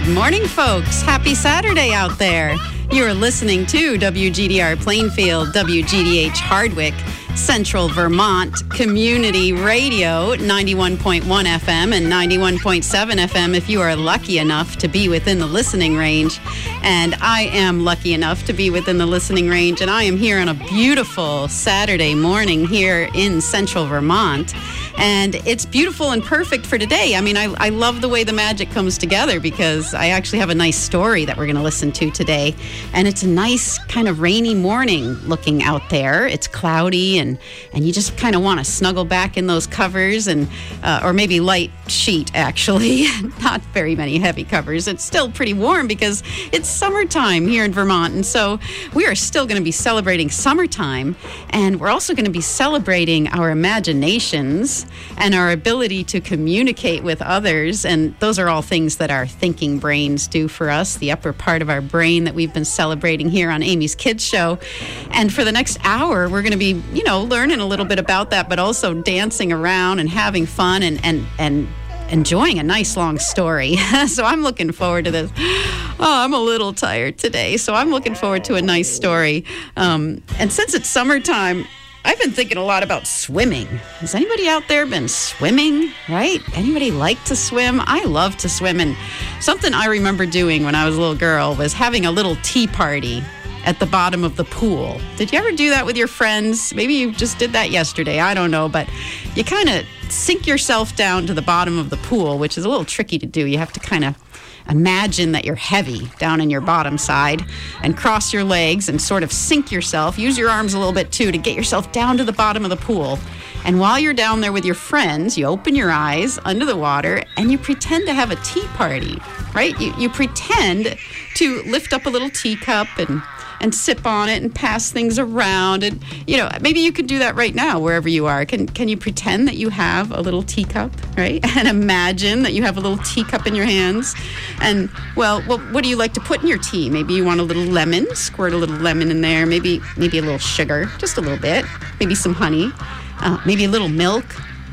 morning, folks. Happy Saturday out there. You're listening to WGDR Plainfield, WGDH Hardwick, Central Vermont Community Radio, 91.1 FM and 91.7 FM if you are lucky enough to be within the listening range. And I am lucky enough to be within the listening range, and I am here on a beautiful Saturday morning here in Central Vermont. And it's beautiful and perfect for today. I mean, I love the way the magic comes together because I actually have a nice story that we're going to listen to today. And it's a nice kind of rainy morning looking out there. It's cloudy and you just kind of want to snuggle back in those covers and or maybe light sheet, actually. Not very many heavy covers. It's still pretty warm because it's summertime here in Vermont. And so we are still going to be celebrating summertime. And we're also going to be celebrating our imaginations and our ability to communicate with others. And those are all things that our thinking brains do for us, the upper part of our brain that we've been celebrating here on Amy's Kids Show. And for the next hour, we're going to be, learning a little bit about that, but also dancing around and having fun and enjoying a nice long story. So I'm looking forward to this. Oh, I'm a little tired today, so I'm looking forward to a nice story. And since it's summertime, I've been thinking a lot about swimming. Has anybody out there been swimming, right? Anybody like to swim? I love to swim. And something I remember doing when I was a little girl was having a little tea party at the bottom of the pool. Did you ever do that with your friends? Maybe you just did that yesterday. I don't know. But you kind of sink yourself down to the bottom of the pool, which is a little tricky to do. You have to kind of imagine that you're heavy down in your bottom side and cross your legs and sort of sink yourself. Use your arms a little bit too to get yourself down to the bottom of the pool. And while you're down there with your friends, you open your eyes under the water and you pretend to have a tea party, right? You pretend to lift up a little teacup and sip on it and pass things around. And, maybe you could do that right now wherever you are. Can you pretend that you have a little teacup, right? And imagine that you have a little teacup in your hands. And, well, what do you like to put in your tea? Maybe you want a little lemon, squirt a little lemon in there. Maybe a little sugar, just a little bit. Maybe some honey, maybe a little milk.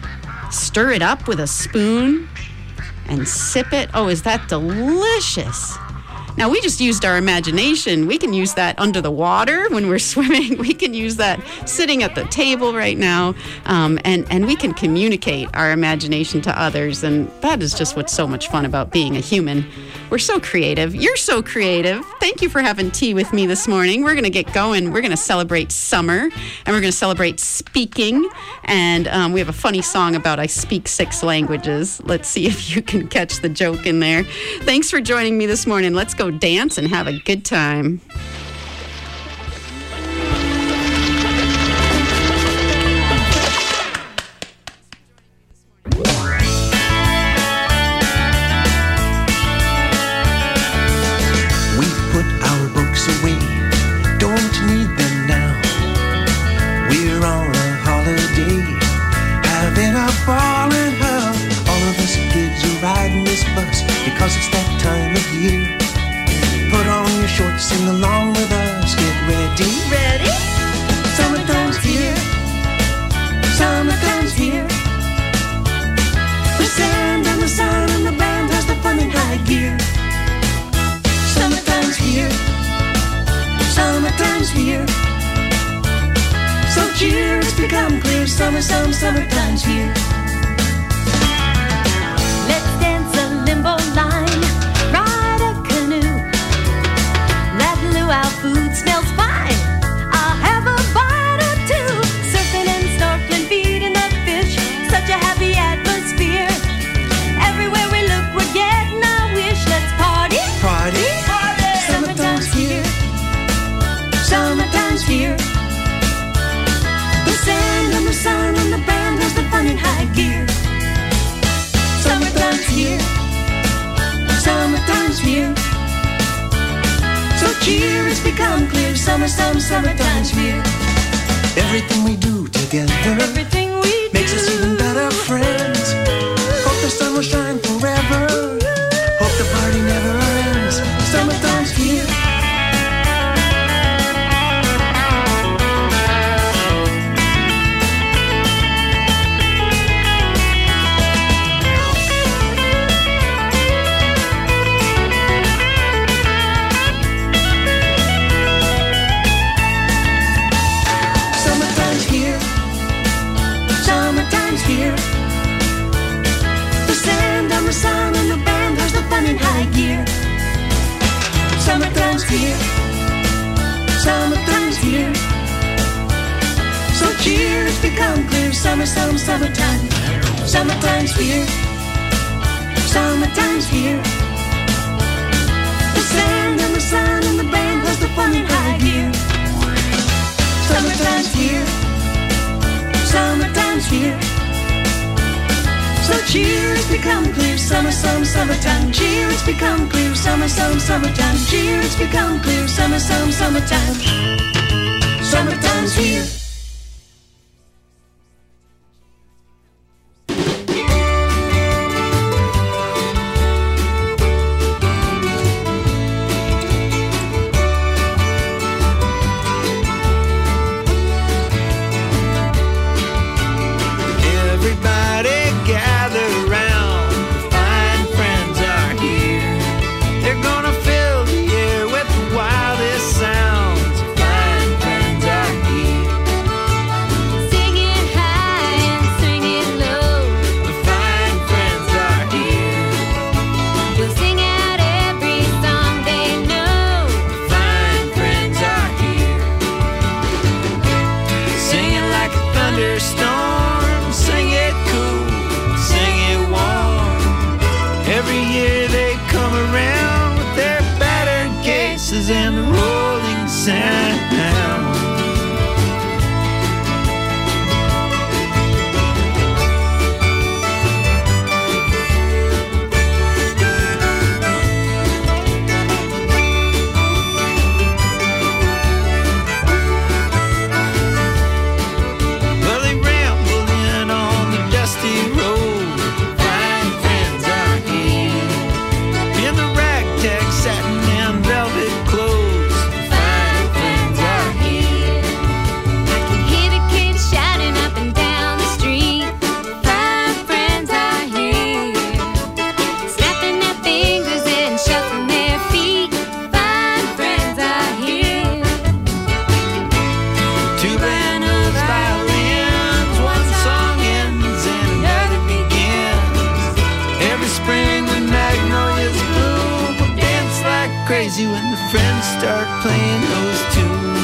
Stir it up with a spoon and sip it. Oh, is that delicious? Now, we just used our imagination. We can use that under the water when we're swimming. We can use that sitting at the table right now. And we can communicate our imagination to others. And that is just what's so much fun about being a human. We're so creative. You're so creative. Thank you for having tea with me this morning. We're going to get going. We're going to celebrate summer, and we're going to celebrate speaking. And we have a funny song about I speak 6 languages. Let's see if you can catch the joke in there. Thanks for joining me this morning. Let's go dance and have a good time. Because it's that time of year. Put on your shorts, sing along with us. Get ready, ready. Summertime's here. Summertime's here. The sand and the sun and the band has the fun in high gear. Summertime's here. Summertime's here. So cheer, it's become clear. Summertime's here. Let's dance a limbo line, ride a canoe, let luau food smells fine, I'll have a bite or two, surfing and snorkeling, feeding the fish, such a happy atmosphere, everywhere we look we're getting our wish, let's party, party, party, summertime's here, summertime's here, the sand and the sun and the band has the fun in high gear. Summertime's here. Summertime's here. So cheer, it's become clear. Summertime's here. Everything we do together, everything we makes us even better friends. Hope the sun will shine forever. Hope the party never ends. Summertime's here. become clear. Summertime. Summertime's here. Summertime's here. The sand and the sun and the band plus the fun and high gear. Summertime's here. Summertime's here. So cheer, it's become clear. Summertime. Cheer, it's become clear. Summertime. Cheer, it's become clear. Summertime. Summertime's here. And the rolling sound. Well, they ramble in on the dusty road. Fine friends are here in the ragtag satin and velvet clothes. Fine friends are here. I can hear the kids shouting up and down the street. Fine friends are here. Snapping their fingers and shuffling their feet. Fine friends are here. Two banners, violins, one song ends and another begins. Every spring when magnolias bloom, we'll dance like crazy when the friends start playing those tunes.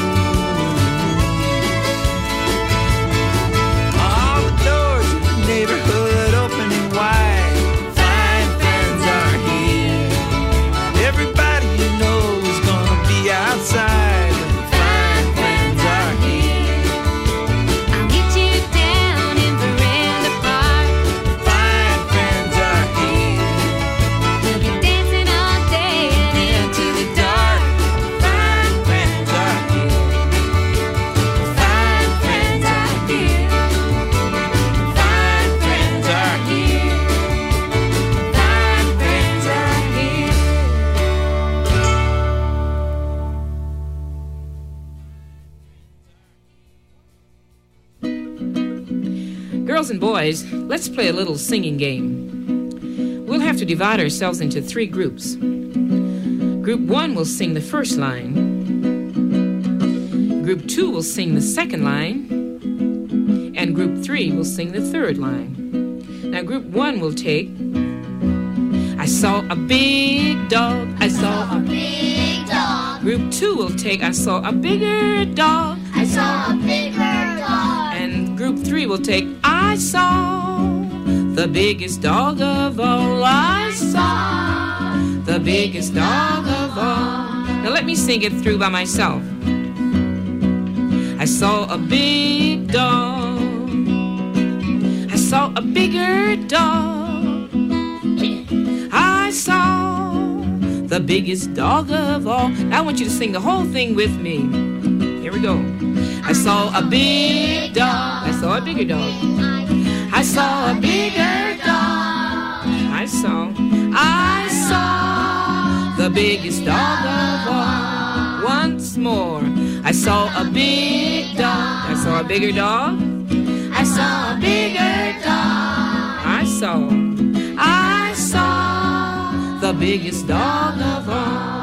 All the doors in the neighborhood opening wide. Fine friends are here. Everybody you know is gonna be outside when fine friends are here. I'll meet you down in Veranda Park. Fine friends are here. We'll be dancing all day and into the dark. Fine friends are here. Fine friends are here. Fine friends are here. Fine friends are here. Girls and boys, let's play a little singing game. We'll have to divide ourselves into 3 groups. Group 1 will sing the first line. Group 2 will sing the second line. And Group 3 will sing the third line. Now Group 1 will take I saw a big dog, I saw a Big dog. Group 2 will take I saw a bigger dog. I saw a bigger dog. And Group 3 will take I saw the biggest dog of all. I saw the biggest dog of all. Now let me sing it through by myself. I saw a big dog. I saw a bigger dog. I saw the biggest dog of all. Now I want you to sing the whole thing with me. Here we go. I saw a big dog. I saw a bigger dog. I saw a bigger dog. I saw the biggest dog of all. Once more. I saw a big dog. I saw a bigger dog. I saw a bigger dog. I saw the biggest dog of all.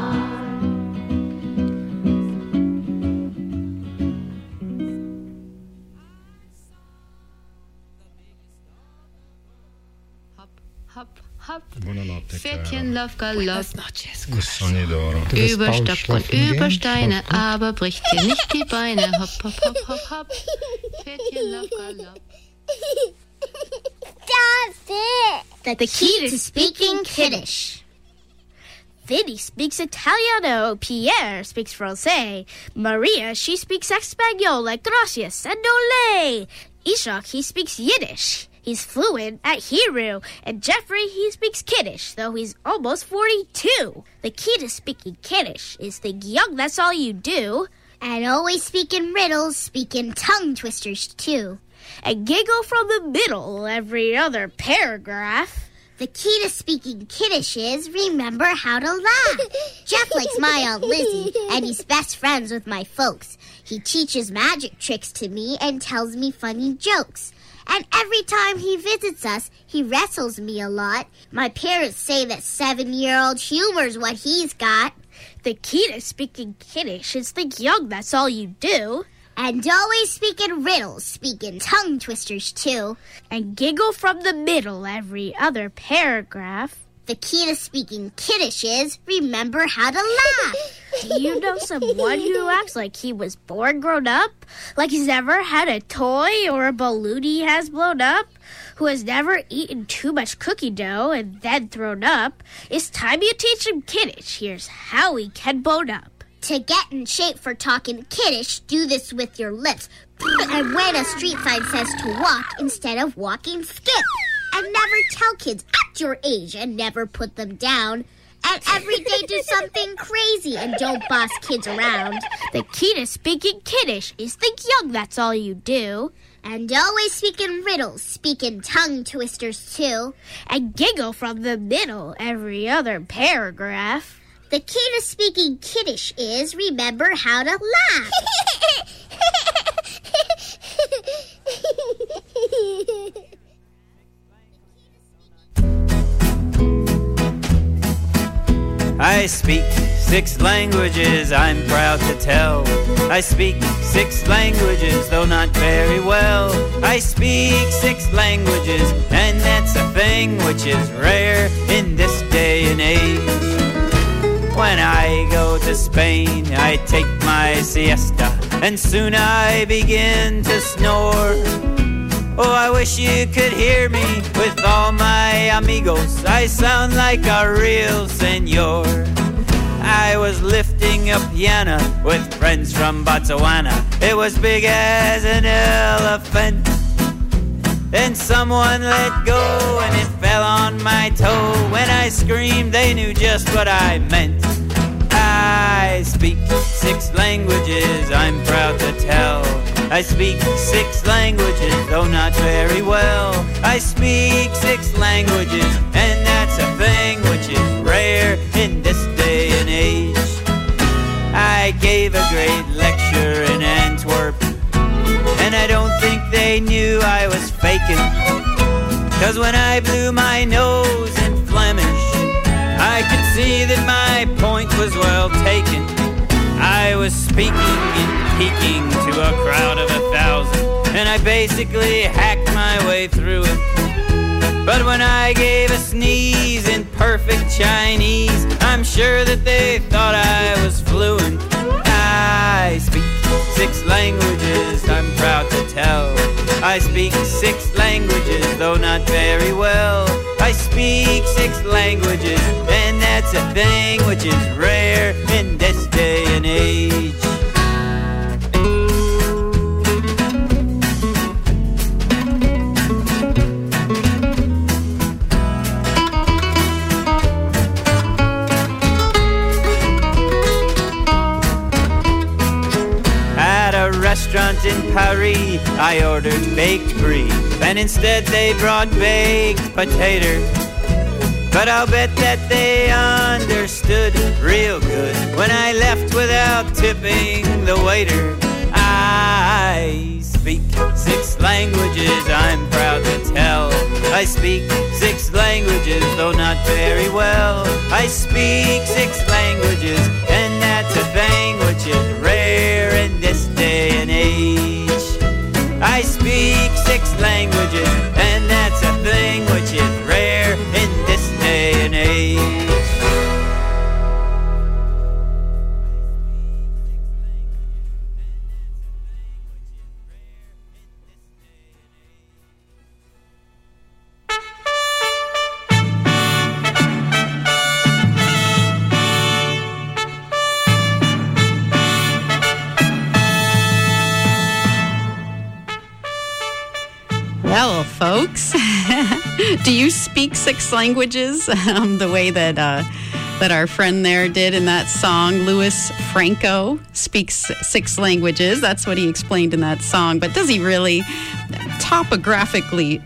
Hop, hop, hop. Buonanotte, Pferdchen, Love, Galopp, Sogni d'oro. überstockt und über Steine, aber bricht dir nicht die Beine. Hopp, hopp, hopp, hopp, hopp. Pferdchen, Love, Galopp. The key to speaking Kiddish. Vinny speaks Italiano, Pierre speaks Francais, Maria, she speaks Espanol like gracias and ole. Ishak, he speaks Yiddish. He's fluent at Hebrew. And Jeffrey, he speaks Kiddish, though he's almost 42. The key to speaking Kiddish is think young, that's all you do. And always speaking riddles, speaking tongue twisters too. And giggle from the middle every other paragraph. The key to speaking Kiddish is remember how to laugh. Jeff likes my Aunt Lizzie, and he's best friends with my folks. He teaches magic tricks to me and tells me funny jokes. And every time he visits us, he wrestles me a lot. My parents say that 7-year-old humor's what he's got. The key to speaking Kiddish is think young, that's all you do. And always speaking riddles, speaking tongue twisters too. And giggle from the middle every other paragraph. The key to speaking Kiddish is remember how to laugh. Do you know someone who acts like he was born grown up? Like he's never had a toy or a balloon he has blown up? Who has never eaten too much cookie dough and then thrown up? It's time you teach him Kiddish. Here's how he can bone up. To get in shape for talking Kiddish, do this with your lips. And when a street sign says to walk instead of walking, skip. And never tell kids at your age and never put them down. And every day do something crazy and don't boss kids around. The key to speaking Kiddish is think young, that's all you do. And always speaking riddles, speaking tongue twisters too. And giggle from the middle every other paragraph. The key to speaking Kiddish is remember how to laugh. I speak 6 languages, I'm proud to tell. I speak 6 languages, though not very well. I speak 6 languages, and that's a thing which is rare in this day and age. When I go to Spain, I take my siesta, and soon I begin to snore. Oh, I wish you could hear me with all my amigos. I sound like a real senor. I was lifting a piano with friends from Botswana. It was big as an elephant. Then someone let go and it fell on my toe. When I screamed, they knew just what I meant. I speak 6 languages, I'm proud to tell. I speak 6 languages, though not very well. I speak 6 languages, and that's a thing which is rare in this day and age. I gave a great lecture in Antwerp, and I don't think they knew I was faking. 'Cause when I blew my nose in Flemish, I could see that my point was well taken. I was speaking and peeking to a crowd of 1,000, and I basically hacked my way through it. But when I gave a sneeze in perfect Chinese, I'm sure that they thought I was fluent. I speak 6 languages, I'm proud to tell. I speak 6 languages, though not very well. I speak 6 languages, and that's a thing which is rare in this day and age. Restaurant in Paris, I ordered baked brie, and instead they brought baked potato. But I'll bet that they understood real good when I left without tipping the waiter. I speak 6 languages, I'm proud to tell. I speak 6 languages, though not very well. I speak 6 languages, and that's a thing which is rare in this day and age. I speak 6 languages, and that's a thing which is rare in this day Well, folks, do you speak 6 languages the way that our friend there did in that song? Louis Franco speaks 6 languages. That's what he explained in that song. But does he really? Topologically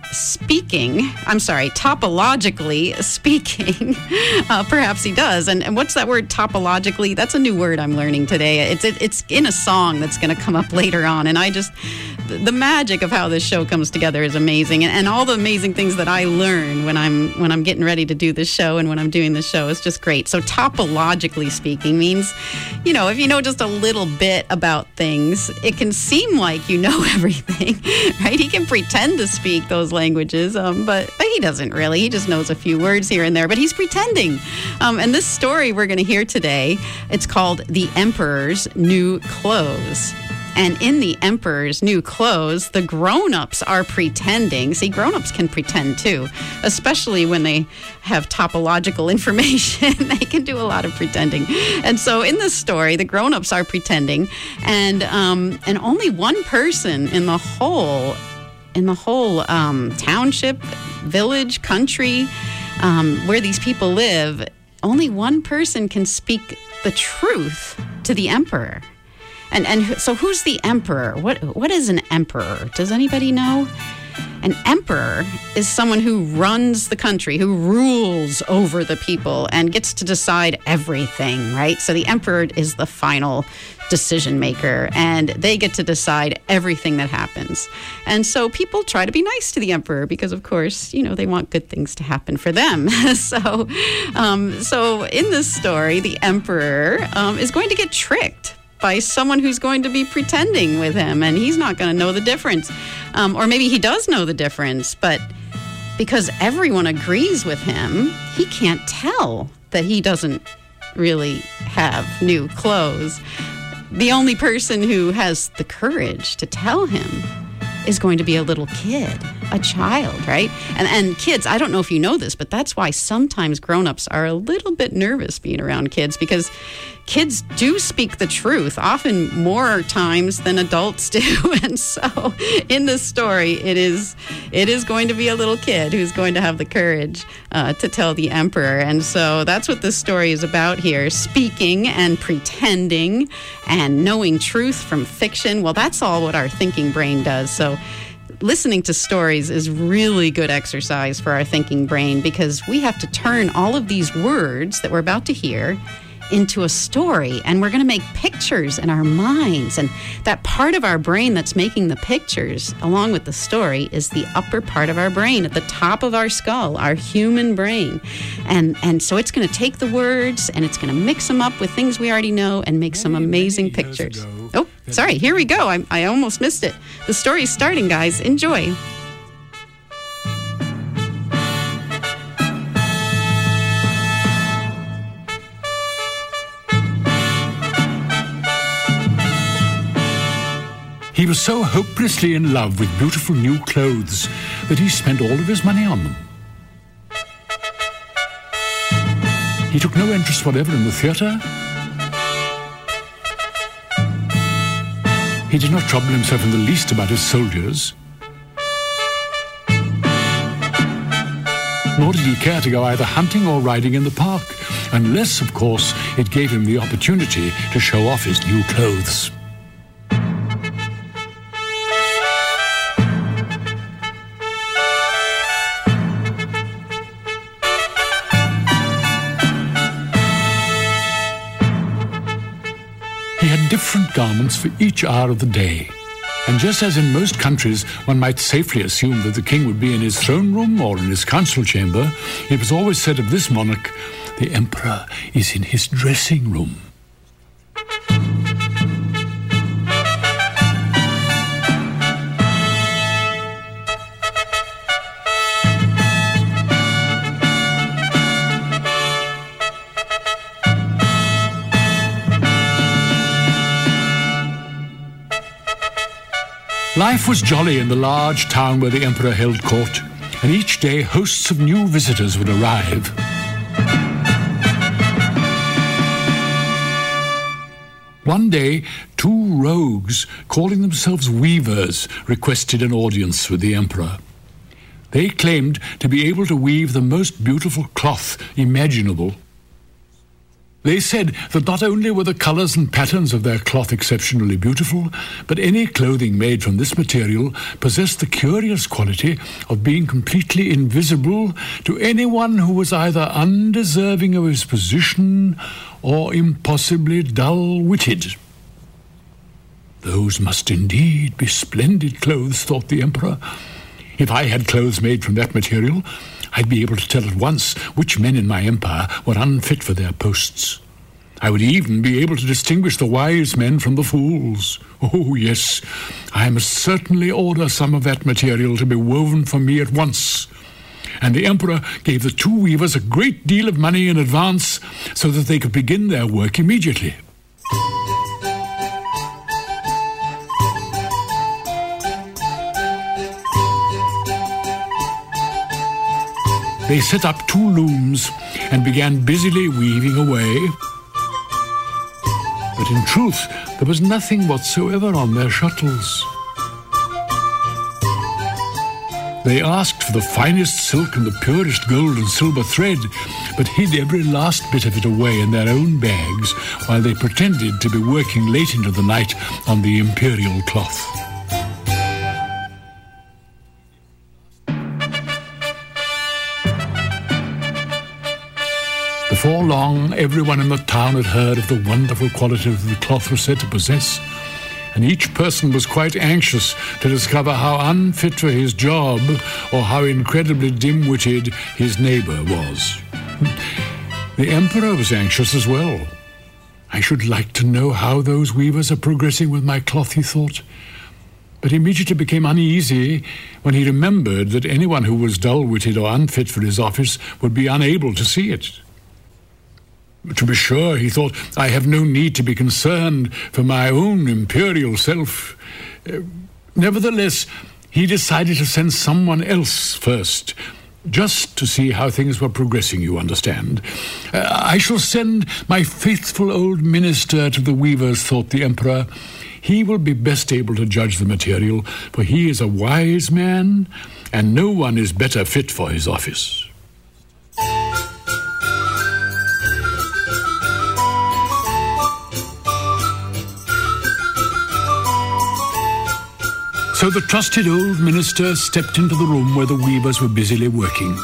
speaking, perhaps he does. And what's that word, topologically? That's a new word I'm learning today. It's in a song that's going to come up later on. And the magic of how this show comes together is amazing. And all the amazing things that I learn when I'm getting ready to do this show and when I'm doing this show is just great. So topologically speaking means, if you know just a little bit about things, it can seem like you know everything, right? He can pretend to speak those languages, but he doesn't really. He just knows a few words here and there, but he's pretending. And this story we're going to hear today, it's called The Emperor's New Clothes. And in The Emperor's New Clothes, the grown-ups are pretending. See, grown-ups can pretend too, especially when they have topological information. They can do a lot of pretending. And so in this story, the grown-ups are pretending, and only one person in the whole township, village, country, where these people live, only one person can speak the truth to the emperor. And so who's the emperor? What is an emperor? Does anybody know? An emperor is someone who runs the country, who rules over the people and gets to decide everything, right? So the emperor is the final decision maker, and they get to decide everything that happens. And so people try to be nice to the emperor because, of course, they want good things to happen for them. So in this story, the emperor is going to get tricked by someone who's going to be pretending with him, and he's not going to know the difference. Or maybe he does know the difference, but because everyone agrees with him, he can't tell that he doesn't really have new clothes. The only person who has the courage to tell him is going to be a little kid, a child, right? And kids, I don't know if you know this, but that's why sometimes grown-ups are a little bit nervous being around kids, because kids do speak the truth, often more times than adults do. And so in this story, it is going to be a little kid who's going to have the courage to tell the emperor. And so that's what this story is about here, speaking and pretending and knowing truth from fiction. Well, that's all what our thinking brain does. So listening to stories is really good exercise for our thinking brain, because we have to turn all of these words that we're about to hear into a story, and we're going to make pictures in our minds. And that part of our brain that's making the pictures along with the story is the upper part of our brain at the top of our skull, our human brain. And so it's going to take the words and it's going to mix them up with things we already know and make some amazing pictures. Oh, sorry, here we go. I almost missed it. The story's starting, guys. Enjoy. He was so hopelessly in love with beautiful new clothes that he spent all of his money on them. He took no interest whatever in the theatre. He did not trouble himself in the least about his soldiers. Nor did he care to go either hunting or riding in the park, unless, of course, it gave him the opportunity to show off his new clothes. Different garments for each hour of the day. And just as in most countries one might safely assume that the king would be in his throne room or in his council chamber, it was always said of this monarch, the emperor is in his dressing room. Life was jolly in the large town where the emperor held court, and each day hosts of new visitors would arrive. One day, 2 rogues, calling themselves weavers, requested an audience with the emperor. They claimed to be able to weave the most beautiful cloth imaginable. They said that not only were the colours and patterns of their cloth exceptionally beautiful, but any clothing made from this material possessed the curious quality of being completely invisible to anyone who was either undeserving of his position or impossibly dull-witted. Those must indeed be splendid clothes, thought the Emperor. If I had clothes made from that material, I'd be able to tell at once which men in my empire were unfit for their posts. I would even be able to distinguish the wise men from the fools. Oh, yes, I must certainly order some of that material to be woven for me at once. And the Emperor gave the two weavers a great deal of money in advance so that they could begin their work immediately. They set up two looms and began busily weaving away. But in truth, there was nothing whatsoever on their shuttles. They asked for the finest silk and the purest gold and silver thread, but hid every last bit of it away in their own bags while they pretended to be working late into the night on the imperial cloth. Before long, everyone in the town had heard of the wonderful qualities the cloth was said to possess, and each person was quite anxious to discover how unfit for his job or how incredibly dim-witted his neighbour was. The Emperor was anxious as well. I should like to know how those weavers are progressing with my cloth, he thought, but immediately became uneasy when he remembered that anyone who was dull-witted or unfit for his office would be unable to see it. To be sure, he thought, I have no need to be concerned for my own imperial self. Nevertheless, he decided to send someone else first, just to see how things were progressing, you understand. I shall send my faithful old minister to the weavers, thought the Emperor. He will be best able to judge the material, for he is a wise man, and no one is better fit for his office. So the trusted old minister stepped into the room where the weavers were busily working.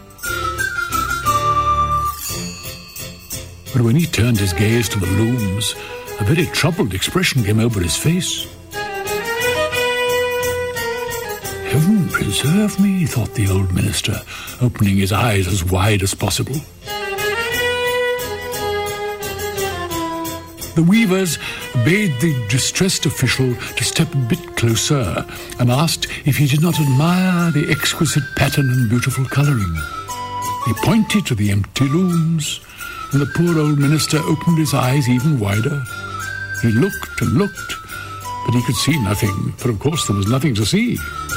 But when he turned his gaze to the looms, a very troubled expression came over his face. Heaven preserve me, thought the old minister, opening his eyes as wide as possible. The weavers bade the distressed official to step a bit closer and asked if he did not admire the exquisite pattern and beautiful colouring. He pointed to the empty looms, and the poor old minister opened his eyes even wider. He looked and looked, but he could see nothing, for of course there was nothing to see.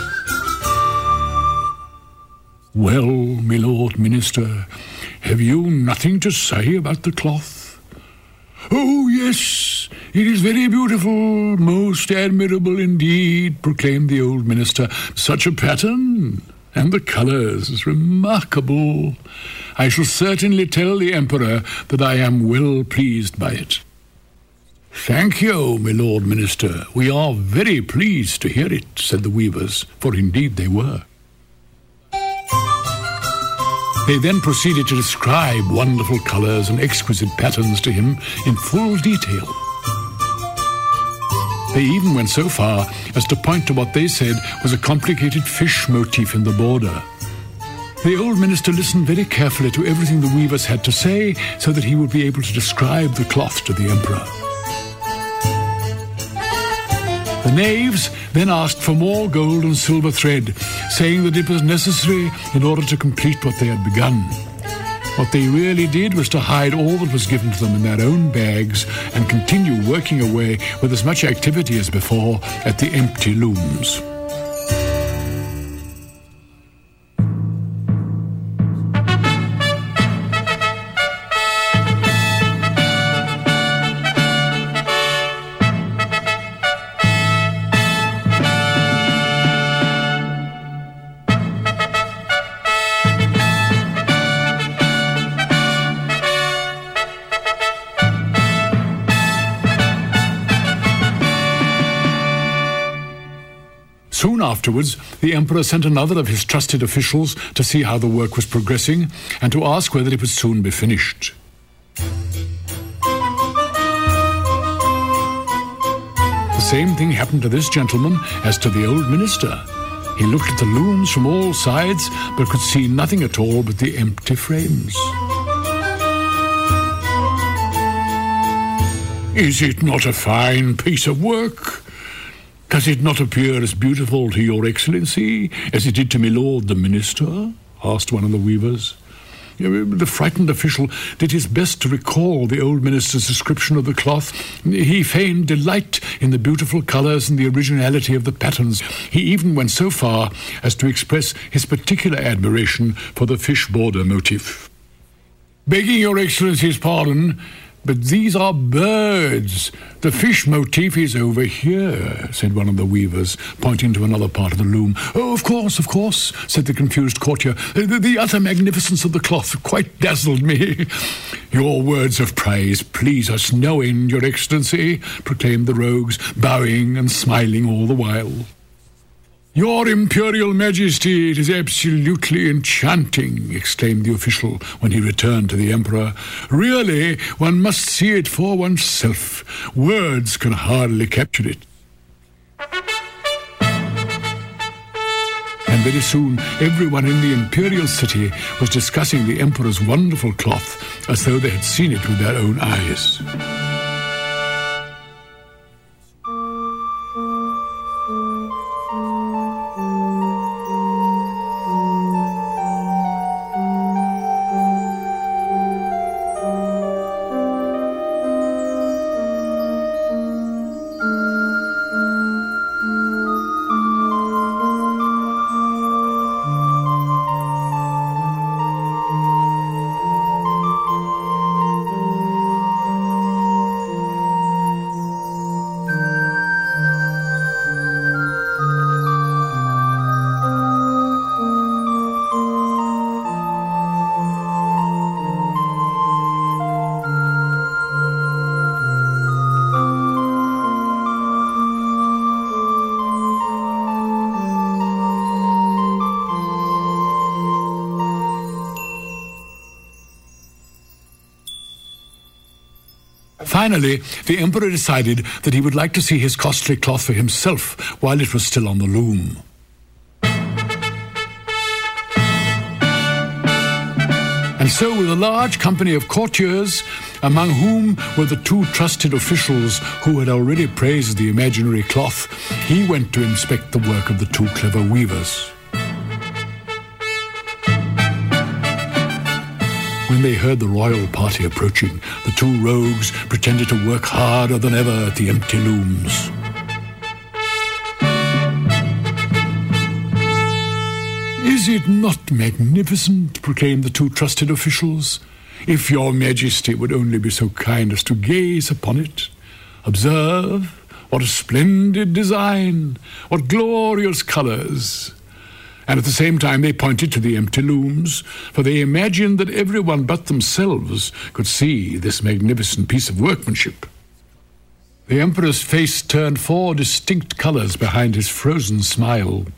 Well, my lord minister, have you nothing to say about the cloth? Oh, yes, it is very beautiful, most admirable indeed, proclaimed the old minister. Such a pattern, and the colours, remarkable. I shall certainly tell the Emperor that I am well pleased by it. Thank you, my lord minister. We are very pleased to hear it, said the weavers, for indeed they were. They then proceeded to describe wonderful colours and exquisite patterns to him in full detail. They even went so far as to point to what they said was a complicated fish motif in the border. The old minister listened very carefully to everything the weavers had to say so that he would be able to describe the cloth to the Emperor. The knaves then asked for more gold and silver thread, saying that it was necessary in order to complete what they had begun. What they really did was to hide all that was given to them in their own bags and continue working away with as much activity as before at the empty looms. Soon afterwards, the emperor sent another of his trusted officials to see how the work was progressing and to ask whether it would soon be finished. The same thing happened to this gentleman as to the old minister. He looked at the looms from all sides, but could see nothing at all but the empty frames. "Is it not a fine piece of work? Does it not appear as beautiful to your excellency as it did to my lord the minister?" asked one of the weavers. The frightened official did his best to recall the old minister's description of the cloth. He feigned delight in the beautiful colours and the originality of the patterns. He even went so far as to express his particular admiration for the fish border motif. "Begging your excellency's pardon, but these are birds. The fish motif is over here," said one of the weavers, pointing to another part of the loom. "Oh, of course," said the confused courtier. The utter magnificence of the cloth quite dazzled me." "Your words of praise please us no end, your excellency," proclaimed the rogues, bowing and smiling all the while. "Your Imperial Majesty, it is absolutely enchanting," exclaimed the official when he returned to the emperor. "Really, one must see it for oneself. Words can hardly capture it." And very soon, everyone in the imperial city was discussing the emperor's wonderful cloth as though they had seen it with their own eyes. Finally, the emperor decided that he would like to see his costly cloth for himself while it was still on the loom. And so, with a large company of courtiers, among whom were the two trusted officials who had already praised the imaginary cloth, he went to inspect the work of the two clever weavers. When they heard the royal party approaching, the two rogues pretended to work harder than ever at the empty looms. "Is it not magnificent?" proclaimed the two trusted officials. "If your Majesty would only be so kind as to gaze upon it. Observe, what a splendid design, what glorious colours." And at the same time they pointed to the empty looms, for they imagined that everyone but themselves could see this magnificent piece of workmanship. The emperor's face turned 4 distinct colours behind his frozen smile.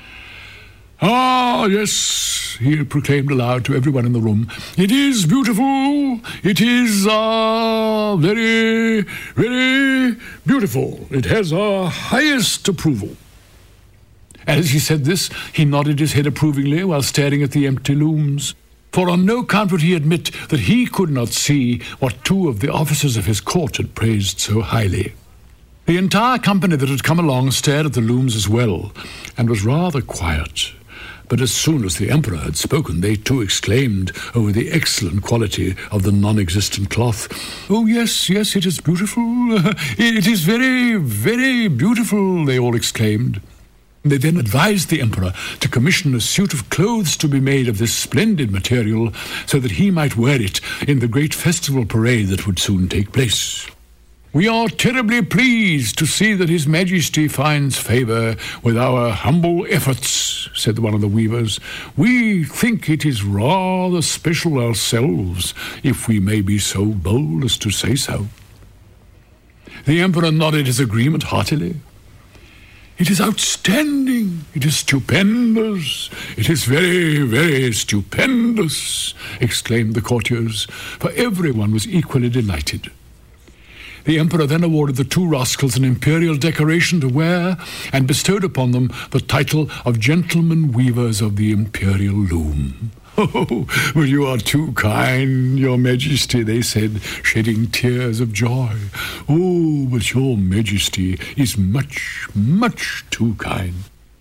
"Ah, yes," he proclaimed aloud to everyone in the room. "It is beautiful. It is very, very beautiful. It has our highest approval." And as he said this, he nodded his head approvingly while staring at the empty looms. For on no account would he admit that he could not see what 2 of the officers of his court had praised so highly. The entire company that had come along stared at the looms as well, and was rather quiet. But as soon as the emperor had spoken, they too exclaimed over the excellent quality of the non-existent cloth. "Oh, yes, it is beautiful. It is very, very beautiful," they all exclaimed. They then advised the emperor to commission a suit of clothes to be made of this splendid material so that he might wear it in the great festival parade that would soon take place. "We are terribly pleased to see that His Majesty finds favour with our humble efforts," said one of the weavers. "We think it is rather special ourselves, if we may be so bold as to say so." The emperor nodded his agreement heartily. It is outstanding. It is stupendous. It is very, very stupendous, exclaimed the courtiers, for everyone was equally delighted. The emperor then awarded the two rascals an imperial decoration to wear and bestowed upon them the title of Gentlemen Weavers of the Imperial Loom. "Oh, well, you are too kind, Your Majesty," they said, shedding tears of joy. "Oh, but Your Majesty is much, much too kind."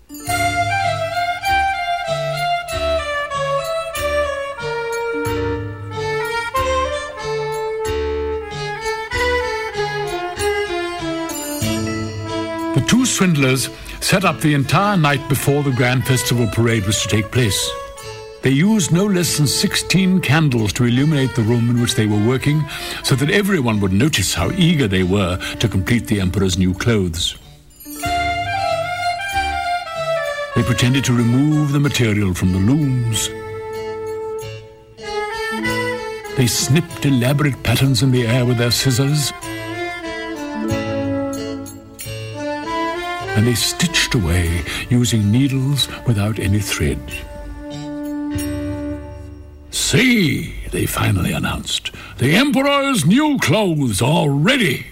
The two swindlers sat up the entire night before the grand festival parade was to take place. They used no less than 16 candles to illuminate the room in which they were working, so that everyone would notice how eager they were to complete the emperor's new clothes. They pretended to remove the material from the looms. They snipped elaborate patterns in the air with their scissors. And they stitched away using needles without any thread. "See," they finally announced, "the Emperor's new clothes are ready."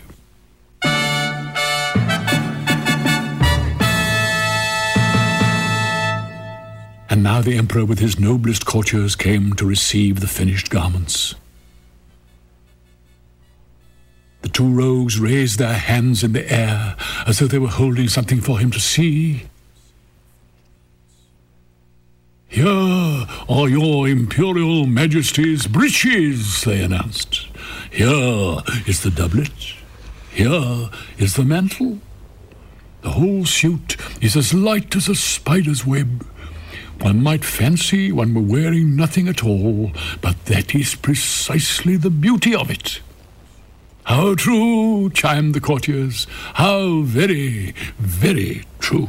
And now the Emperor with his noblest courtiers came to receive the finished garments. The two rogues raised their hands in the air as though they were holding something for him to see. "Here are your Imperial Majesty's breeches," they announced. "Here is the doublet. Here is the mantle. The whole suit is as light as a spider's web. One might fancy one were wearing nothing at all, but that is precisely the beauty of it." "How true," chimed the courtiers. "How very, very true."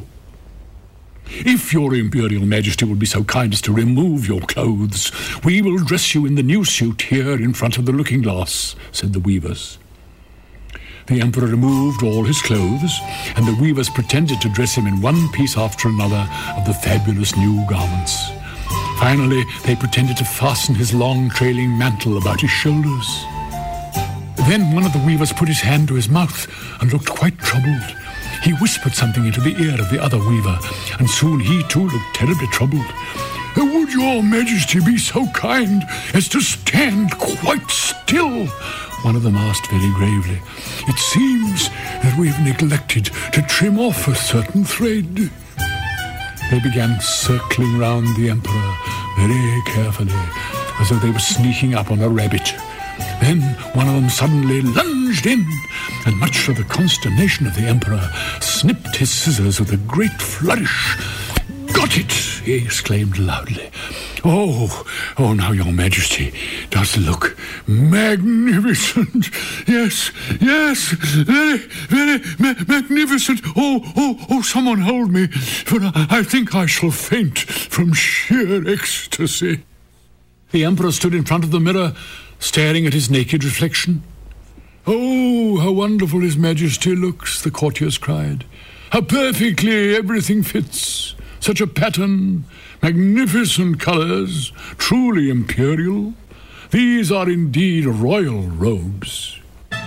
"If your Imperial Majesty will be so kind as to remove your clothes, we will dress you in the new suit here in front of the looking-glass," said the weavers. The Emperor removed all his clothes, and the weavers pretended to dress him in one piece after another of the fabulous new garments. Finally, they pretended to fasten his long trailing mantle about his shoulders. Then one of the weavers put his hand to his mouth and looked quite troubled. He whispered something into the ear of the other weaver, and soon he too looked terribly troubled. "Would your Majesty be so kind as to stand quite still?" one of them asked very gravely. "It seems that we've neglected to trim off a certain thread." They began circling round the Emperor very carefully, as though they were sneaking up on a rabbit. Then one of them suddenly lunged in, and much to the consternation of the Emperor, snipped his scissors with a great flourish. "Got it!" he exclaimed loudly. Oh, now your Majesty does look magnificent. Yes, very, very magnificent. Oh, someone hold me, for I think I shall faint from sheer ecstasy." The Emperor stood in front of the mirror, staring at his naked reflection. "Oh, how wonderful His Majesty looks," the courtiers cried. "How perfectly everything fits. Such a pattern, magnificent colours, truly imperial. These are indeed royal robes."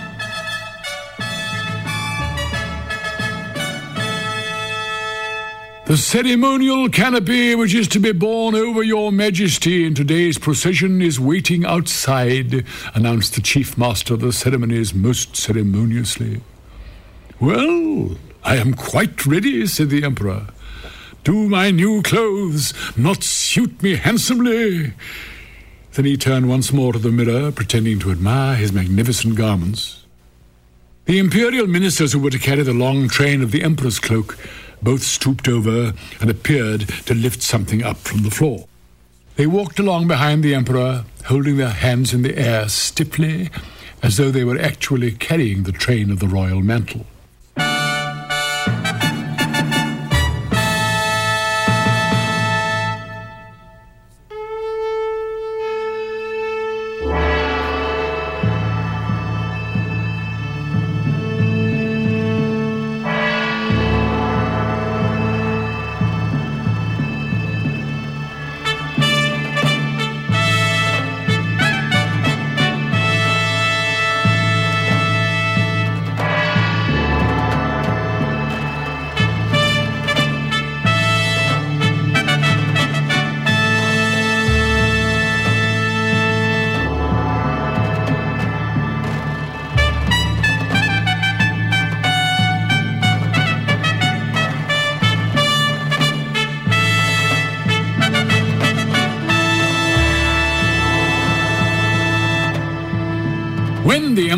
"The ceremonial canopy which is to be borne over your Majesty in today's procession is waiting outside," announced the chief master of the ceremonies most ceremoniously. "Well, I am quite ready," said the Emperor. "Do my new clothes not suit me handsomely?" Then he turned once more to the mirror, pretending to admire his magnificent garments. The imperial ministers who were to carry the long train of the Emperor's cloak both stooped over and appeared to lift something up from the floor. They walked along behind the Emperor, holding their hands in the air stiffly, as though they were actually carrying the train of the royal mantle.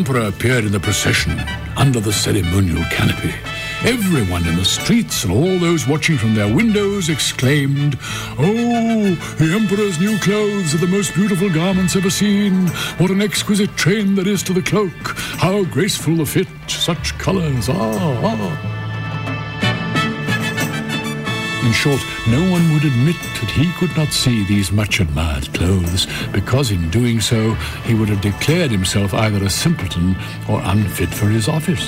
emperor appeared in the procession under the ceremonial canopy, everyone in the streets and all those watching from their windows exclaimed, "Oh, the emperor's new clothes are the most beautiful garments ever seen. What an exquisite train there is to the cloak. How graceful the fit, such colors, In short, no one would admit that he could not see these much-admired clothes, because in doing so, he would have declared himself either a simpleton or unfit for his office.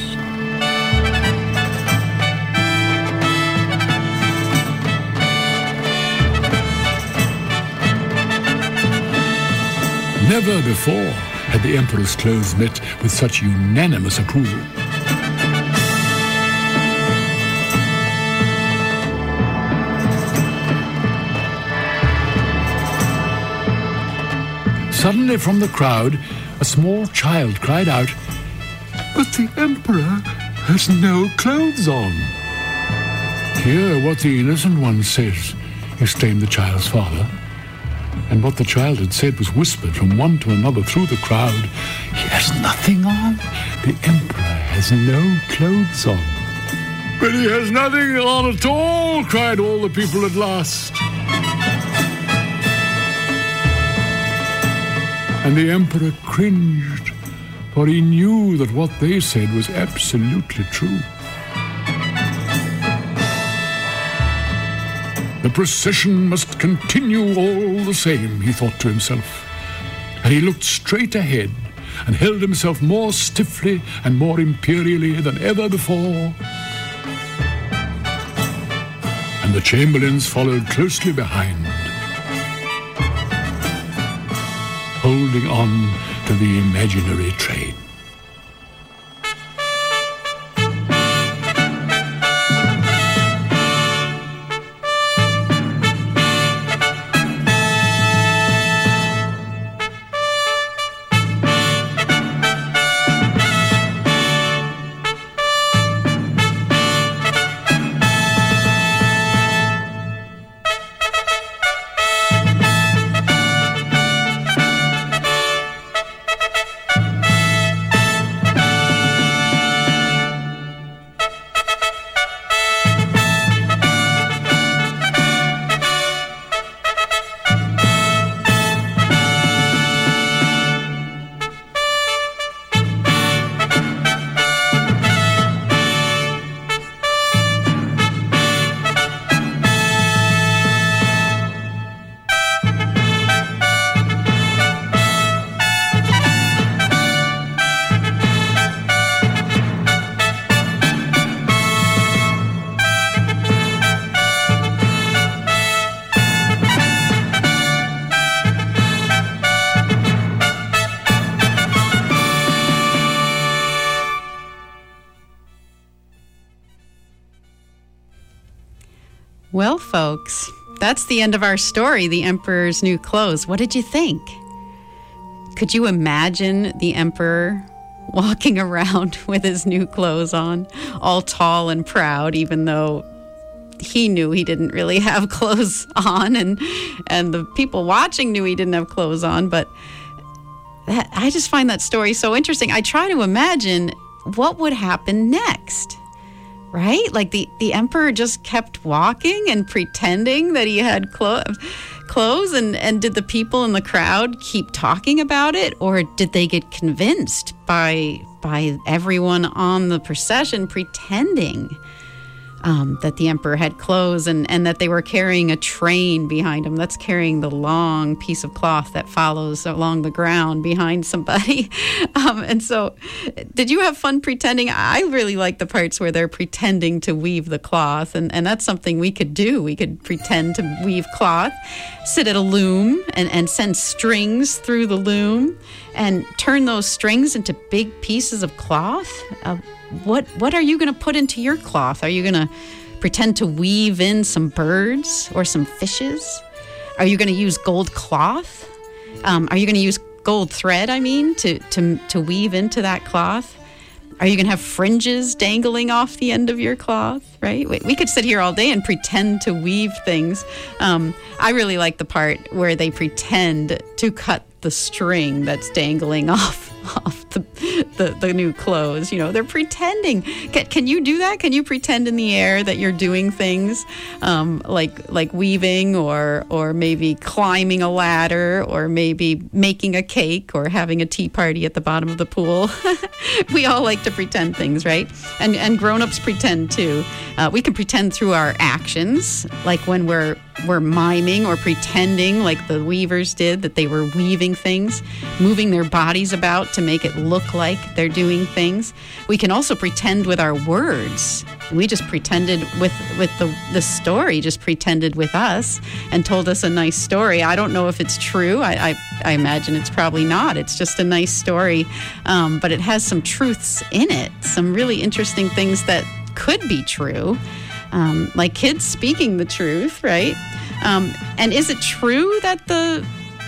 Never before had the emperor's clothes met with such unanimous approval. Suddenly from the crowd, a small child cried out, "But the emperor has no clothes on." "Hear what the innocent one says," exclaimed the child's father. And what the child had said was whispered from one to another through the crowd. "He has nothing on. The emperor has no clothes on." "But he has nothing on at all," cried all the people at last. And the emperor cringed, for he knew that what they said was absolutely true. The procession must continue all the same, he thought to himself. And he looked straight ahead and held himself more stiffly and more imperially than ever before. And the chamberlains followed closely behind, holding on to the imaginary train. Well, folks, that's the end of our story, The Emperor's New Clothes. What did you think? Could you imagine the emperor walking around with his new clothes on, all tall and proud, even though he knew he didn't really have clothes on, and the people watching knew he didn't have clothes on? But I just find that story so interesting. I try to imagine what would happen next. Right? Like the emperor just kept walking and pretending that he had clothes, and did the people in the crowd keep talking about it, or did they get convinced by everyone on the procession pretending that the emperor had clothes, and that they were carrying a train behind him that's carrying the long piece of cloth that follows along the ground behind somebody? And so, did you have fun pretending? I really like the parts where they're pretending to weave the cloth, and that's something we could do. We could pretend to weave cloth, sit at a loom, and send strings through the loom, and turn those strings into big pieces of cloth. What are you going to put into your cloth? Are you going to pretend to weave in some birds or some fishes? Are you going to use gold cloth? Are you going to use gold thread, to weave into that cloth? Are you going to have fringes dangling off the end of your cloth, right? We could sit here all day and pretend to weave things. I really like the part where they pretend to cut the string that's dangling off the new clothes. You know, they're pretending. Can you do that? Can you pretend in the air that you're doing things like weaving or maybe climbing a ladder or maybe making a cake or having a tea party at the bottom of the pool? We all like to pretend things, right? And grown-ups pretend too. We can pretend through our actions, like when we're miming or pretending like the weavers did, that they were weaving things, moving their bodies about to make it look like they're doing things. We can also pretend with our words. We just pretended with the story, just pretended with us and told us a nice story. I don't know if it's true. I imagine it's probably not. It's just a nice story, but it has some truths in it, some really interesting things that could be true. Like kids speaking the truth, right? And is it true that the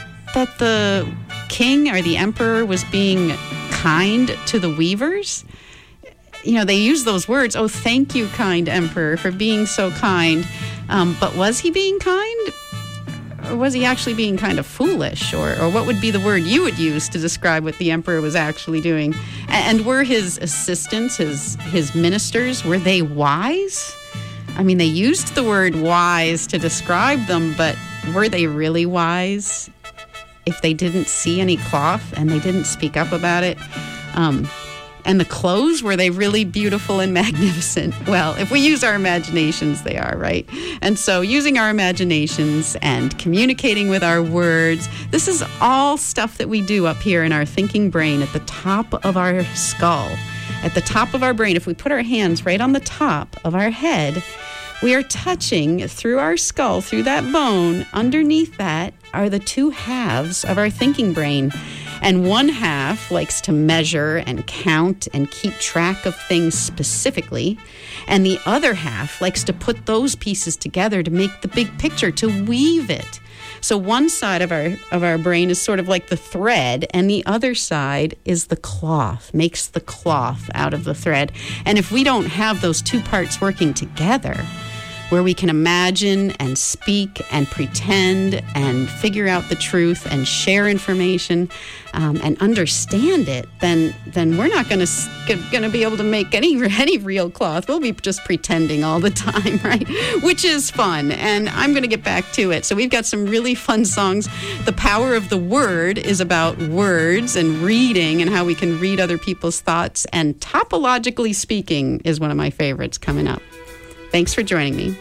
king or the emperor was being kind to the weavers? You know, they use those words, "Oh, thank you, kind emperor, for being so kind." But was he being kind? Or was he actually being kind of foolish? Or what would be the word you would use to describe what the emperor was actually doing? And were his assistants, his ministers, were they wise? I mean, they used the word wise to describe them, but were they really wise if they didn't see any cloth and they didn't speak up about it? And the clothes, were they really beautiful and magnificent? Well, if we use our imaginations, they are, right? And so using our imaginations and communicating with our words, this is all stuff that we do up here in our thinking brain at the top of our skull. At the top of our brain, if we put our hands right on the top of our head, we are touching through our skull, through that bone. Underneath that are the two halves of our thinking brain. And one half likes to measure and count and keep track of things specifically. And the other half likes to put those pieces together to make the big picture, to weave it. So one side of our brain is sort of like the thread, and the other side is the cloth, makes the cloth out of the thread. And if we don't have those two parts working together, where we can imagine and speak and pretend and figure out the truth and share information and understand it, then we're not going to be able to make any real cloth. We'll be just pretending all the time, right? Which is fun, and I'm going to get back to it. So we've got some really fun songs. The Power of the Word is about words and reading and how we can read other people's thoughts, and Topologically Speaking is one of my favorites coming up. Thanks for joining me.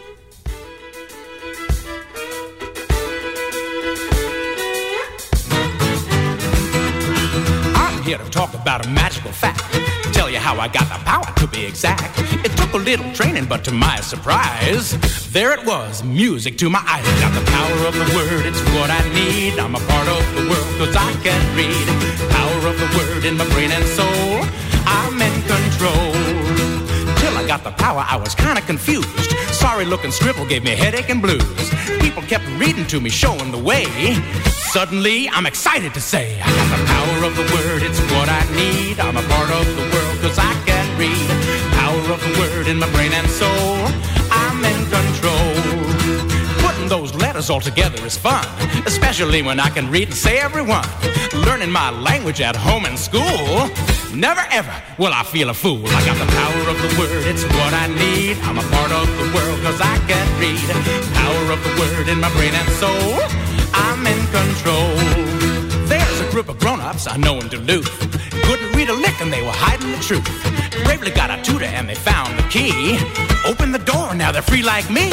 I'm here to talk about a magical fact. Tell you how I got the power, to be exact. It took a little training, but to my surprise, there it was, music to my eyes. Got the power of the word, it's what I need. I'm a part of the world, 'cause I can read. Power of the word in my brain and soul, I'm in control. Till I got the power, I was kinda confused. Sorry-looking scribble gave me headache and blues. People kept reading to me, showing the way. Suddenly, I'm excited to say, I got the power of the word, it's what I need. I'm a part of the world, 'cause I can read. Power of the word in my brain and soul, I'm in control. Putting those letters all together is fun, especially when I can read and say every one. Learning my language at home and school, never ever will I feel a fool. I got the power of the word, it's what I need. I'm a part of the world, 'cause I can read. Power of the word in my brain and soul, I'm in control. There's a group of grown-ups I know in Duluth, couldn't read a lick and they were hiding the truth. Bravely got a tutor and they found the key. Open the door, now they're free like me.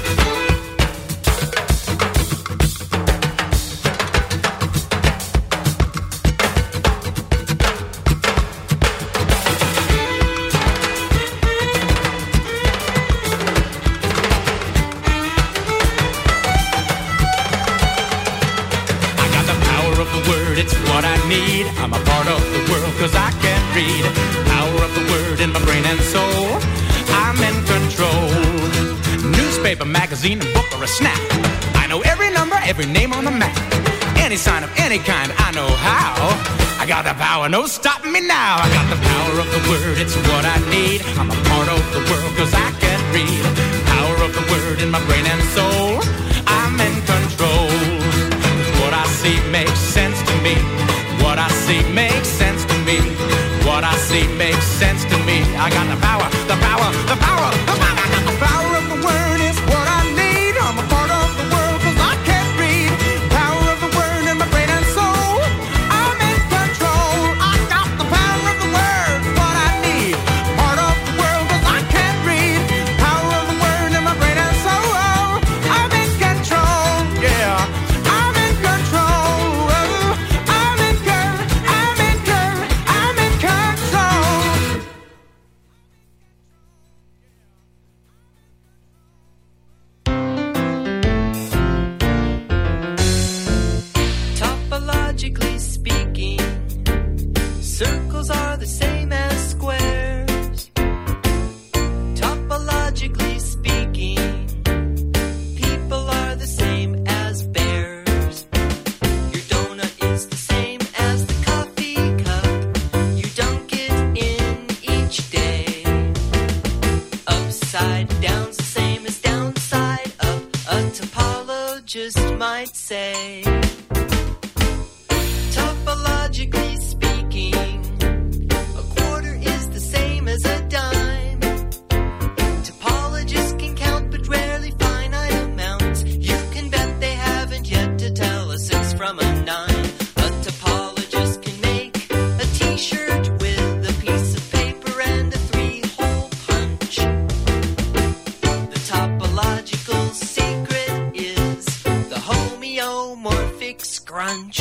It's what I need. I'm a part of the world, 'cause I can read. Power of the word in my brain and soul, I'm in control. Newspaper, magazine, a book, or a snap, I know every number, every name on the map. Any sign of any kind, I know how. I got the power, no stopping me now. I got the power of the word, it's what I need. I'm a part of the world, 'cause I can read. Power of the word in my brain and soul, I'm in control. What I see makes sense to me. What I see makes sense to me. what I see makes sense to me. I got the power, the power, the power, the power. I got the power of the word is what I need. I'm a part of the world 'cause I can't read. Power of the word in my brain and soul. I'm in control. I got the power of the word, what I need. Part of the world 'cause I can't read. Power of the word in my brain and soul. I'm in control. Yeah, I'm in control. I'm in control. Topologically speaking, circles are the same as squares. Topologically speaking, people are the same as bears. Your donut is the same as the coffee cup you dunk it in each day. Upside down's the same as downside up, a topologist might say. Topologically speaking, a quarter is the same as a dime. Topologists can count but rarely finite amounts. You can bet they haven't yet to tell a 6 from a 9. A topologist can make a t-shirt with a piece of paper and a 3-hole punch. The topological secret is the homeomorphic scrunch.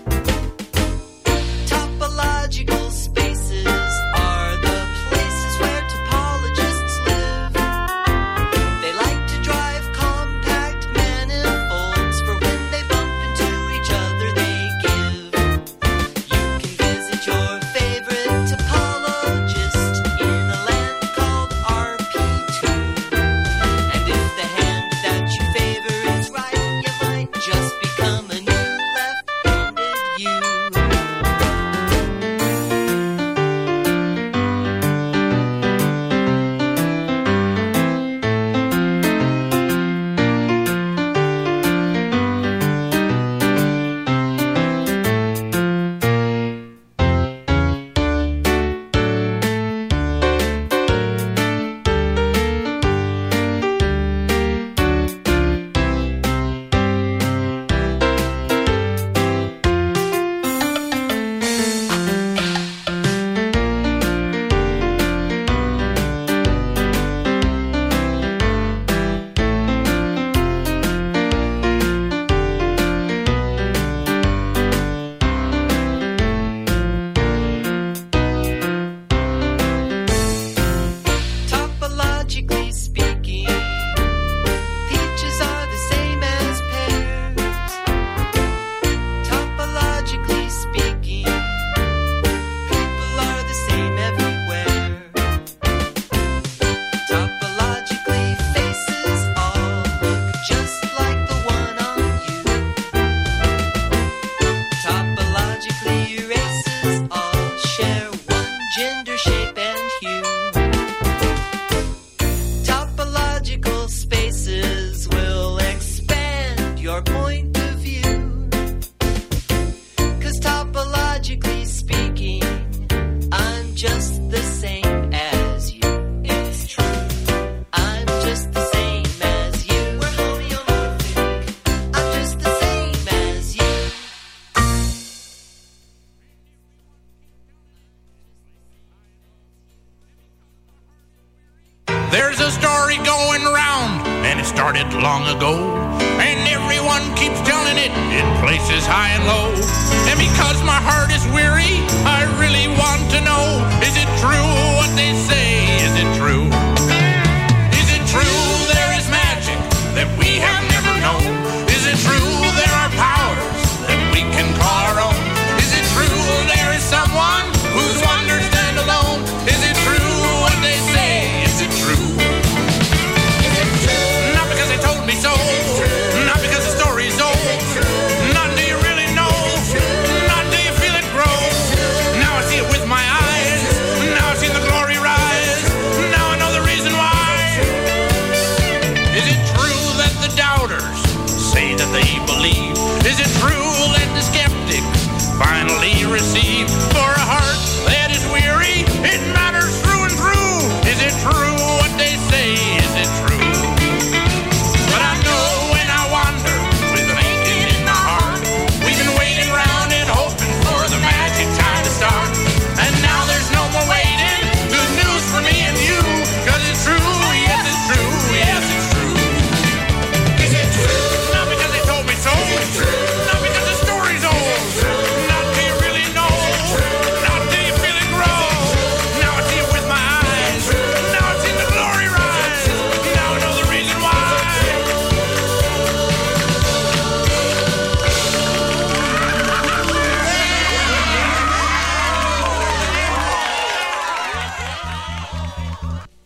Topological spaces are the places where topologists live. They like to drive compact manifolds for when they bump into each other they give. You can visit your favorite topologist in a land called RP2. And if the hand that you favor is right, you might just become a new left-handed you. Topologically speaking, peaches are the same as pears. Topologically speaking, people are the same everywhere. Topologically, faces all look just like the one on you. Topologically, races all share one gender, shape, and hue. Topological spaces will expand your point of view. 'Cause topologically speaking, I'm just the same as you. It's true. I'm just the same as you. We're homeomorphic. I'm just the same as you. There's a story going around, and it started long ago, and everyone keeps telling it in places high and low. And because my heart is weary, I really want to know, is it true what they say? Is it true? Is it true there is magic that we have never known? Is it true there are powers that we can call our own? Is it true there is someone whose wonders stand alone? Is it true what they say? Is it true? Not because they told me so, not because the story's old, not do you really know, not do you feel it grow. Now I see it with my eyes, now I see the glory rise.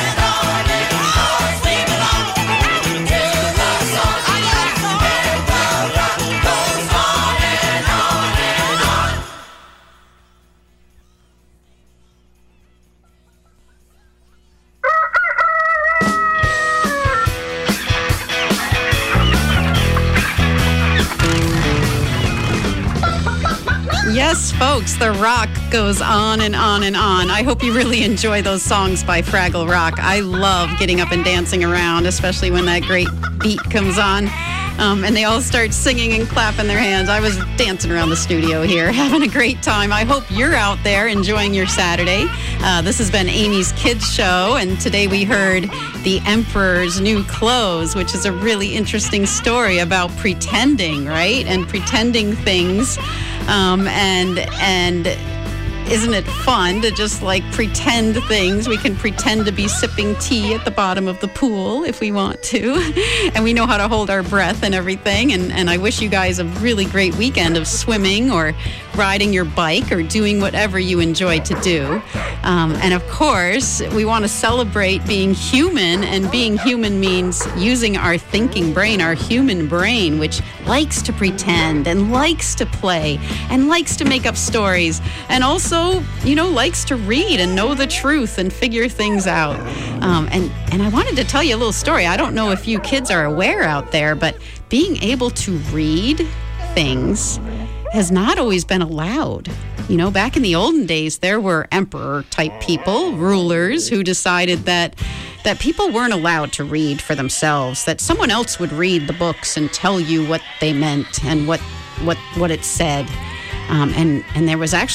Yes, folks, the rock goes on and on and on. I hope you really enjoy those songs by Fraggle Rock. I love getting up and dancing around, especially when that great beat comes on. And they all start singing and clapping their hands. I was dancing around the studio here, having a great time. I hope you're out there enjoying your Saturday. This has been Amy's Kids Show, and today we heard The Emperor's New Clothes, which is a really interesting story about pretending, right? And pretending things. And isn't it fun to just like pretend things? We can pretend to be sipping tea at the bottom of the pool if we want to. And we know how to hold our breath and everything. And I wish you guys a really great weekend of swimming or riding your bike or doing whatever you enjoy to do. And of course, we want to celebrate being human. And being human means using our thinking brain, our human brain, which likes to pretend and likes to play and likes to make up stories and also, you know, likes to read and know the truth and figure things out. And I wanted to tell you a little story. I don't know if you kids are aware out there, but being able to read things has not always been allowed. You know, back in the olden days, there were emperor-type people, rulers, who decided that people weren't allowed to read for themselves, that someone else would read the books and tell you what they meant and what it said. And there was actually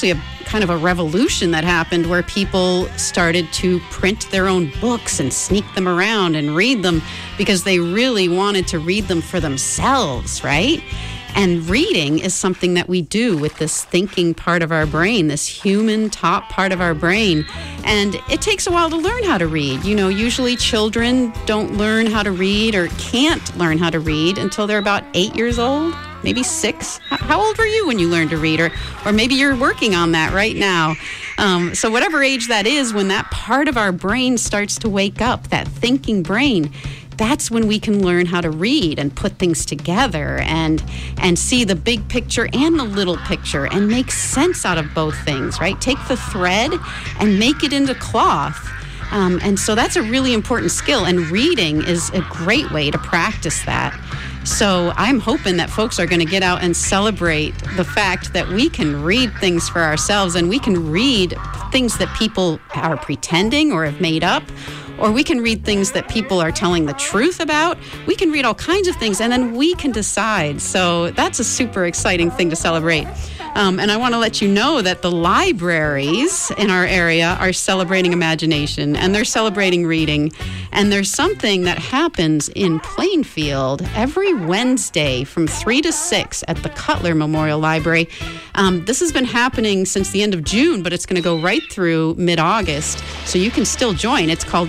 kind of a revolution that happened where people started to print their own books and sneak them around and read them because they really wanted to read them for themselves, right? And reading is something that we do with this thinking part of our brain, this human top part of our brain. And it takes a while to learn how to read. You know, usually children don't learn how to read or can't learn how to read until they're about 8 years old, maybe 6. How old were you when you learned to read? Or maybe you're working on that right now. So whatever age that is, when that part of our brain starts to wake up, that thinking brain, that's when we can learn how to read and put things together and see the big picture and the little picture and make sense out of both things, right? Take the thread and make it into cloth. And so that's a really important skill, and reading is a great way to practice that. So I'm hoping that folks are going to get out and celebrate the fact that we can read things for ourselves, and we can read things that people are pretending or have made up, or we can read things that people are telling the truth about. We can read all kinds of things, and then we can decide. So that's a super exciting thing to celebrate. And I want to let you know that the libraries in our area are celebrating imagination, and they're celebrating reading. And there's something that happens in Plainfield every Wednesday from 3 to 6 at the Cutler Memorial Library. This has been happening since the end of June, but it's going to go right through mid-August, so you can still join. It's called a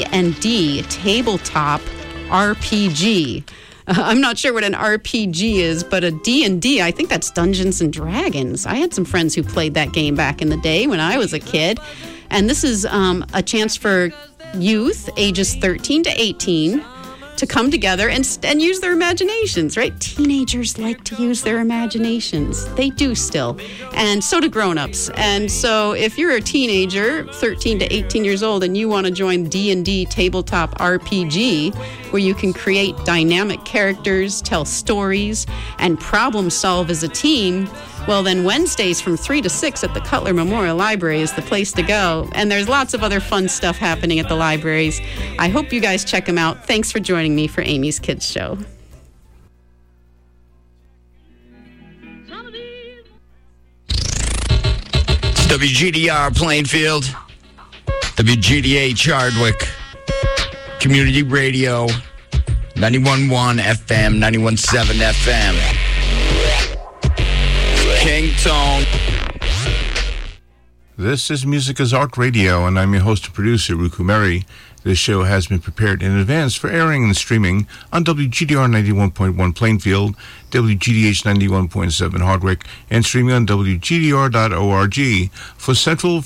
D&D Tabletop RPG. I'm not sure what an RPG is, but a D&D, I think that's Dungeons and Dragons. I had some friends who played that game back in the day when I was a kid. And this is a chance for youth ages 13 to 18 to come together and use their imaginations, right? Teenagers like to use their imaginations. They do still. And so do grown-ups. And so if you're a teenager, 13 to 18 years old, and you want to join D&D Tabletop RPG, where you can create dynamic characters, tell stories, and problem solve as a team, well, then Wednesdays from 3 to 6 at the Cutler Memorial Library is the place to go. And there's lots of other fun stuff happening at the libraries. I hope you guys check them out. Thanks for joining me for Amy's Kids Show. It's WGDR Plainfield, WGDH Hardwick, Community Radio, 91.1 FM, 91.7 FM. Kingtone. This is Music is Art Radio, and I'm your host and producer, Ruku Meri. This show has been prepared in advance for airing and streaming on WGDR 91.1 Plainfield, WGDH 91.7 Hardwick, and streaming on WGDR.org for Central